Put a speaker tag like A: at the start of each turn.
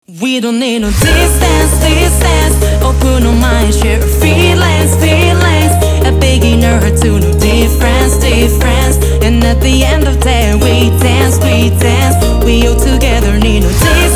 A: We don't need no distance, distance. Open our mind, share feelings, feelings. A beginner to no difference, difference. And at the end of the day, we dance, we dance. We all together need no distance.